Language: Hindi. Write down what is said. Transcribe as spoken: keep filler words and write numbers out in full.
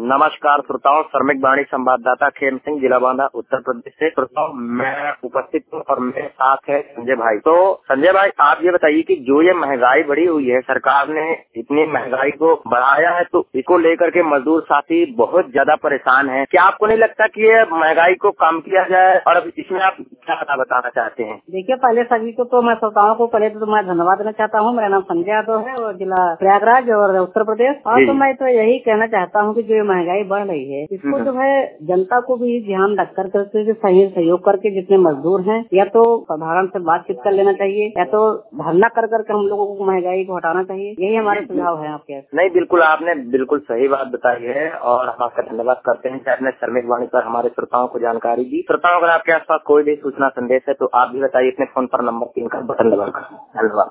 नमस्कार श्रोताओं, श्रमिक वाणी संवाददाता खेम सिंह, जिला बांदा, उत्तर प्रदेश से। श्रोताओं, मैं उपस्थित हूँ और मेरे साथ है संजय भाई। तो संजय भाई, आप ये बताइए कि जो ये महंगाई बढ़ी हुई है, सरकार ने इतनी महंगाई को बढ़ाया है, तो इसको लेकर के मजदूर साथी बहुत ज्यादा परेशान हैं। क्या आपको नहीं लगता कि ये महंगाई को कम किया जाए? और अब इसमें आप क्या बताना चाहते हैं? देखिए, पहले सभी को तो मैं श्रोताओं को पहले तो मैं धन्यवाद देना चाहता हूँ। मेरा नाम संजय यादव है और जिला प्रयागराज और उत्तर प्रदेश। और तो मैं तो यही कहना चाहता हूँ कि जो महंगाई बढ़ रही है, इसको जो है जनता को भी ध्यान रख कर करके सही सहयोग करके जितने मजदूर हैं, या तो साधारण से बातचीत कर लेना चाहिए, या तो धरना कर करके हम लोगों को महंगाई को हटाना चाहिए। यही हमारे सुझाव है आपके। नहीं, बिल्कुल आपने बिल्कुल सही बात बताई है और हम आपका धन्यवाद करते हैं कि आपने श्रमिक वाणी पर हमारे श्रोताओं को जानकारी दी। श्रोताओं, अगर आपके आसपास कोई भी सूचना संदेश है तो आप भी बताइए अपने फोन पर नंबर तीन का बटन दबाकर। धन्यवाद।